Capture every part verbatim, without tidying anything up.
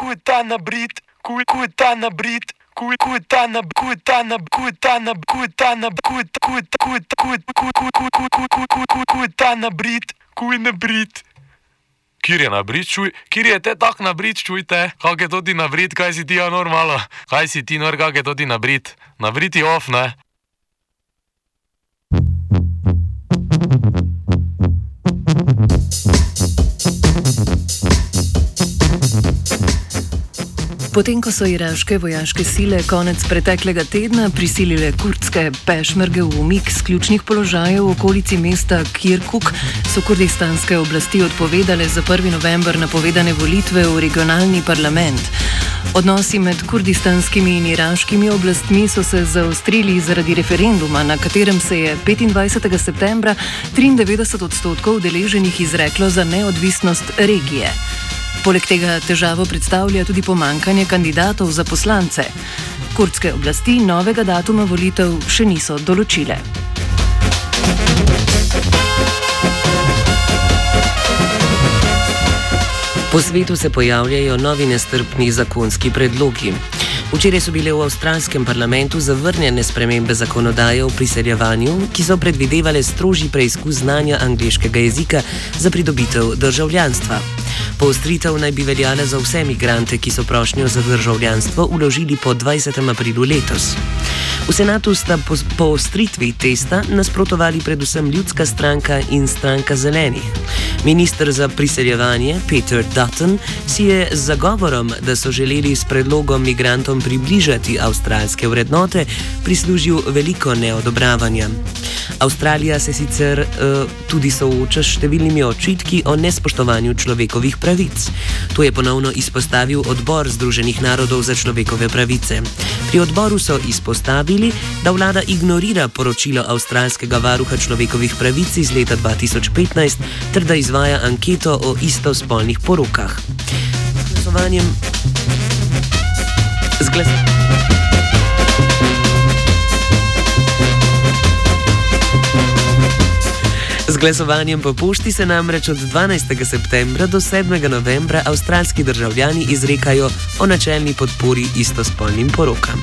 Kuetana Brit, Kuetana Brit, Kuetana Kuetana Kuetana Kuetana Kuetana Brit, Kuetana Brit. Kjer je na Brit, čuj, kjer je te tak na Brit, čujte, kak je to ti na Brit, kaj si ti ja normalo, kaj si ti nor, kak je to ti na Brit, na Brit je off, ne? Potem, ko so iraške vojaške sile konec preteklega tedna prisilile kurdske pešmerge v umik z ključnih položajev v okolici mesta Kirkuk, so kurdistanske oblasti odpovedale za prvi november napovedane volitve v regionalni parlament. Odnosi med kurdistanskimi in iraškimi oblastmi so se zaostrili zaradi referenduma, na katerem se je petindvajsetega septembra triindevetdeset odstotkov udeleženih izreklo za neodvisnost regije. Poleg tega težavo predstavlja tudi pomankanje kandidatov za poslance. Kurdske oblasti novega datuma volitev še niso določile. Po svetu se pojavljajo novi nestrpni zakonski predlogi. Včeraj so bile v avstralskem parlamentu zavrnjene spremembe zakonodaje o priseljevanju, ki so predvidevale strožji preizkus znanja angleškega jezika za pridobitev državljanstva. Poostritev naj bi veljala za vse migrante, ki so prošnjo za državljanstvo vložili po dvajsetega aprila letos. V senatu sta po poostritvi testa nasprotovali predvsem Ljudska stranka in Stranka zelenih. Minister za priseljevanje Peter Dutton si je z zagovorom, da so želeli s predlogom migrantom približati avstralske vrednote, prislužil veliko neodobravanja. Avstralija se sicer uh, tudi sooča s številnimi očitki o nespoštovanju človekovih pravic. To je ponovno izpostavil Odbor Združenih narodov za človekove pravice. Pri odboru so izpostavili, da vlada ignorira poročilo avstralskega varuha človekovih pravic iz leta dva tisoč petnajst ter da izvaja anketo o istospolnih porokah. Z glasovanjem... Z glas... Z glasovanjem po pošti se namreč od dvanajstega septembra do sedmega novembra avstralski državljani izrekajo o načelni podpori istospolnim porokam.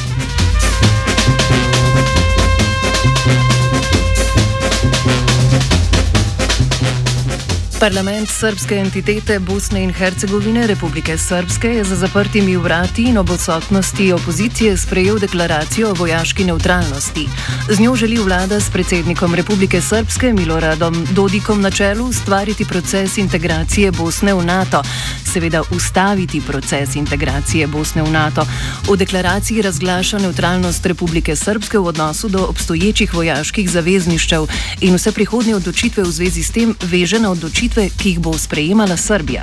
Parlament srbske entitete Bosne in Hercegovine Republike Srpske je za zaprtimi vrati in ob odsotnosti opozicije sprejel deklaracijo o vojaški nevtralnosti. Z njo želi vlada s predsednikom Republike Srpske Miloradom Dodikom na čelu ustvariti proces integracije Bosne v NATO, seveda ustaviti proces integracije Bosne v NATO. V deklaraciji razglaša nevtralnost Republike Srpske v odnosu do obstoječih vojaških zavezništev in vse prihodnje odločitve v zvezi s tem veže na odločitve, ki jih bo sprejemala Srbija.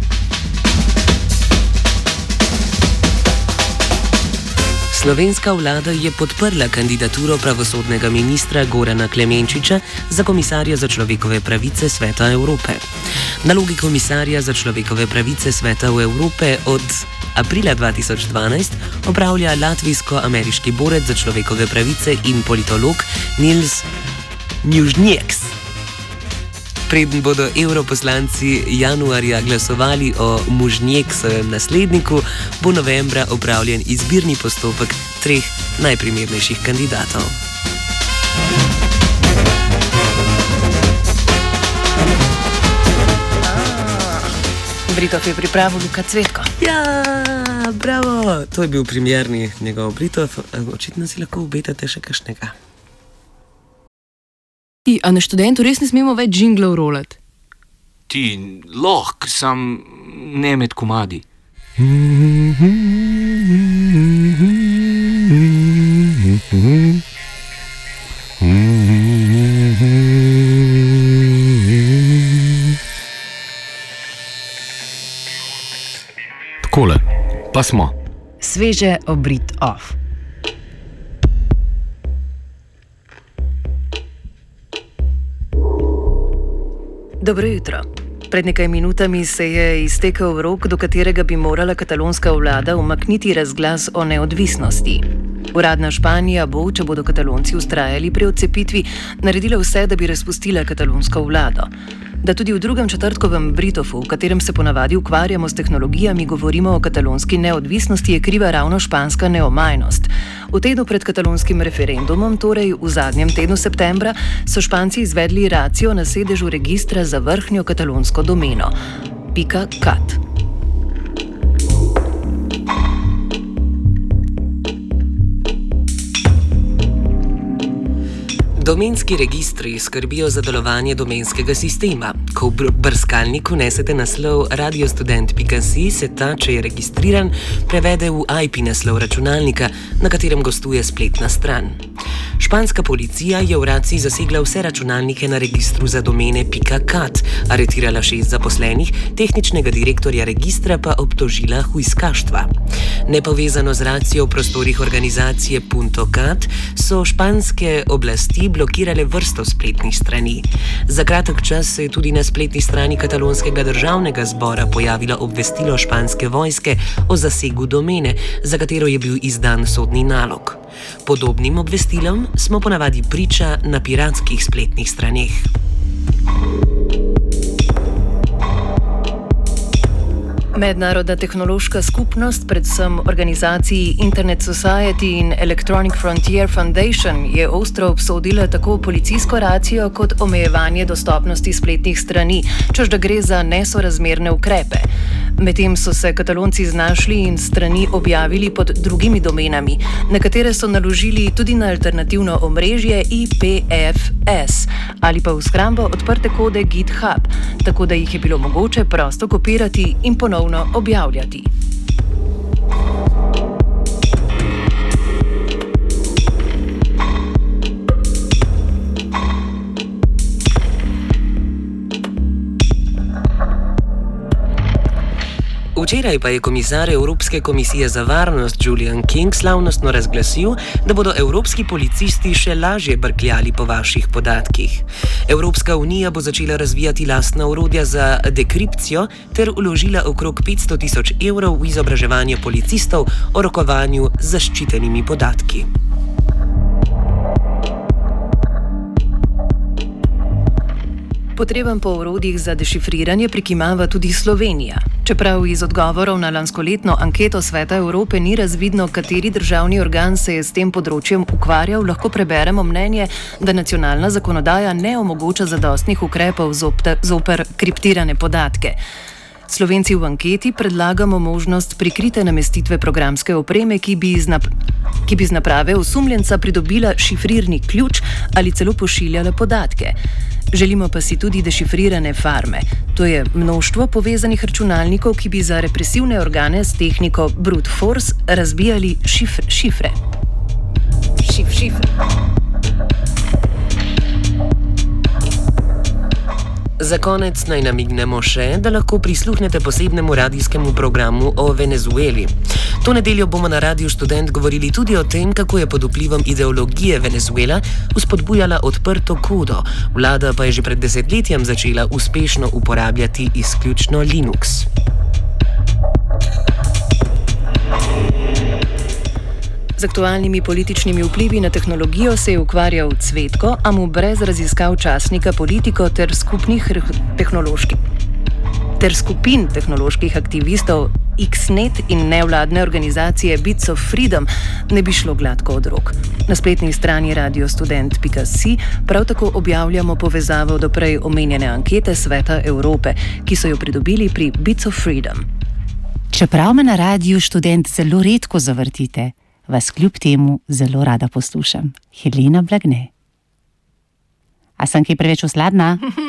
Slovenska vlada je podprla kandidaturo pravosodnega ministra Gorana Klemenčiča za komisarja za človekove pravice Sveta Evrope. Nalogi komisarja za človekove pravice Sveta Evrope od aprila dva tisoč dvanajst opravlja latvijsko-ameriški borec za človekove pravice in politolog Nils Muižnieks. Preden bodo evroposlanci januarja glasovali o Muižnieksovem nasledniku, bo novembra opravljen izbirni postopek treh najprimernejših kandidatov. Britov je pripravil Luka Cvetko. Ja, bravo! To je bil primerni njegov Britov. Očitno si lahko obetate še kakšnega. A na študentu res ne smemo več džinglov rolati? Ti, lahko, sam ne med komadi. Takole, pa smo. Sveže obrit off. Dobro jutro. Pred nekaj minutami se je iztekel rok, do katerega bi morala katalonska vlada umakniti razglas o neodvisnosti. Uradna Španija bo, če bodo Katalonci vztrajali pri odcepitvi, naredila vse, da bi razpustila katalonsko vlado. Da tudi v drugem četrtkovem Britofu, v katerem se ponavadi ukvarjamo s tehnologijami, govorimo o katalonski neodvisnosti, je kriva ravno španska neomajnost. V tednu pred katalonskim referendumom, torej v zadnjem tednu septembra, so Španci izvedli racijo na sedežu registra za vrhnjo katalonsko domeno. .cat. Domenski registri skrbijo za delovanje domenskega sistema. Ko v brskalnik vnesete naslov radiostudent pika si, se ta, če je registriran, prevede v I P naslov računalnika, na katerem gostuje spletna stran. Španska policija je v raciji zasegla vse računalnike na registru za domene .cat, aretirala šest zaposlenih, tehničnega direktorja registra pa obtožila hujskaštva. Nepovezano z racijo v prostorih organizacije .cat so španske oblasti blokirale vrsto spletnih strani. Za kratek čas se je tudi na spletni strani katalonskega državnega zbora pojavilo obvestilo španske vojske o zasegu domene, za katero je bil izdan sodni nalog. Podobnim obvestilom smo ponavadi priča na piratskih spletnih straneh. Mednarodna tehnološka skupnost, predvsem organizaciji Internet Society in Electronic Frontier Foundation, je ostro obsodila tako policijsko racijo kot omejevanje dostopnosti spletnih strani, čež da gre za nesorazmerne ukrepe. Medtem so se Katalonci znašli in strani objavili pod drugimi domenami, na katere so naložili tudi na alternativno omrežje I P F S ali pa v shrambo odprte kode GitHub, tako da jih je bilo mogoče prosto kopirati in ponovno objavljati. Včeraj pa je komisar Evropske komisije za varnost Julian King slavnostno razglasil, da bodo evropski policisti še lažje brkljali po vaših podatkih. Evropska unija bo začela razvijati lastna orodja za dekripcijo ter vložila okrog petsto tisoč evrov v izobraževanje policistov o rokovanju z zaščitenimi podatki. Potreben po orodjih za dešifriranje prikimava tudi Slovenija. Čeprav iz odgovorov na lanskoletno anketo Sveta Evrope ni razvidno, kateri državni organ se je s tem področjem ukvarjal, lahko preberemo mnenje, da nacionalna zakonodaja ne omogoča zadostnih ukrepov zoper kriptirane podatke. Slovenci v anketi predlagamo možnost prikrite namestitve programske opreme, ki bi iz, nap ki bi z naprave osumljenca pridobila šifrirni ključ ali celo pošiljala podatke. Želimo pa si tudi dešifrirane farme. To je mnoštvo povezanih računalnikov, ki bi za represivne organe s tehniko brute force razbijali šifr šifre. Šif šifre. Za konec naj namignemo še, da lahko prisluhnete posebnemu radijskemu programu o Venezueli. To nedeljo bomo na Radiu Študent govorili tudi o tem, kako je pod vplivom ideologije Venezuela vzpodbujala odprto kodo, vlada pa je že pred desetletjem začela uspešno uporabljati izključno Linux. Z aktualnimi političnimi vplivi na tehnologijo se je ukvarjal Cvetko, a mu brez raziskav časnika Politiko ter skupnih tehnoloških ter skupin tehnoloških aktivistov Xnet in nevladne organizacije Bits of Freedom ne bi šlo gladko od rok. Na spletni strani radiostudent pika si prav tako objavljamo povezavo do prej omenjene ankete Sveta Evrope, ki so jo pridobili pri Bits of Freedom. Čeprav me na Radiu Študent zelo redko zavrtite, vas kljub temu zelo rada poslušam. Helena Blagne. A sem kaj preveč osladna?